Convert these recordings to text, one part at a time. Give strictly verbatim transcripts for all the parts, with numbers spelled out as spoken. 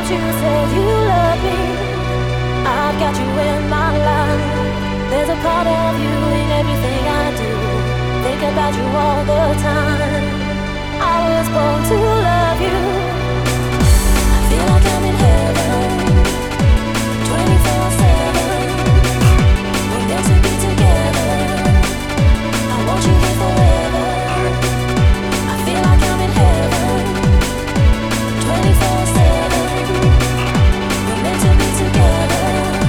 you said you love me. I've got you in my life. There's a part of you in everything I do. Think about you all the time. I was born to love you. I feel like I'm in heaven, twenty-four seven. We're meant to be together. I want you here forever. I feel like I'm in heaven, twenty-four seven. We're meant to be together.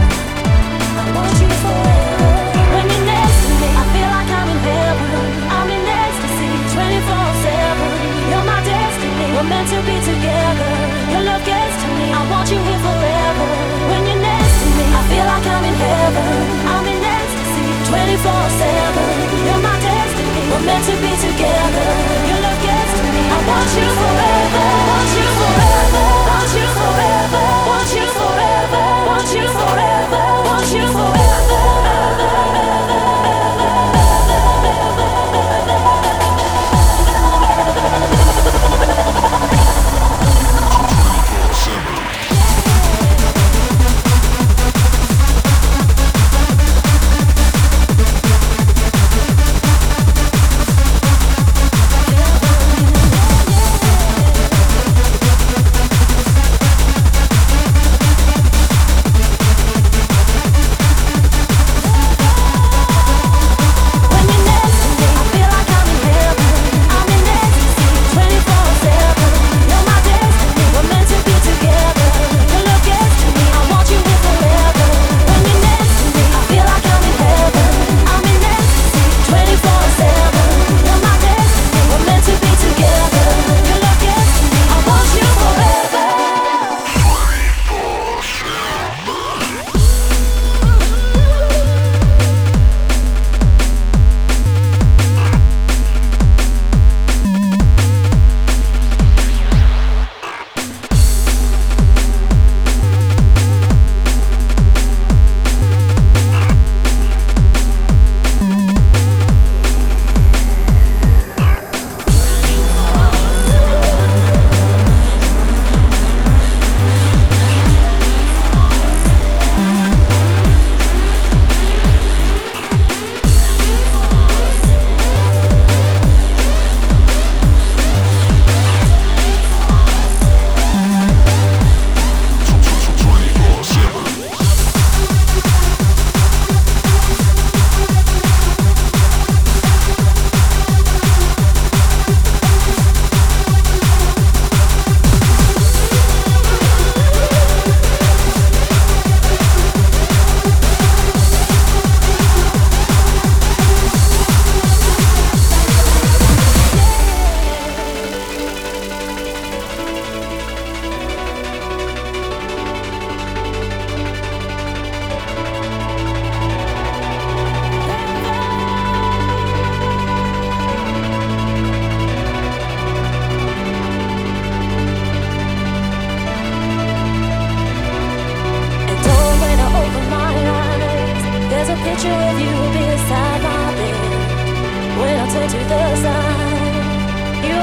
I want you forever. When you're next to me, I feel like I'm in heaven. I'm in ecstasy, twenty-four seven. You're my destiny. We're meant to be together. Your love gets to me. I want you here forever. When you're next to me, I feel like I'm in heaven. I'm in ecstasy, twenty-four seven. You're my destiny. We're meant to be together. Your love gets to me. I want you forever. Want you forever. Want you forever. Want you forever. Want you forever. Want you forever.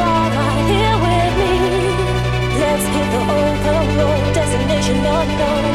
Destination unknown.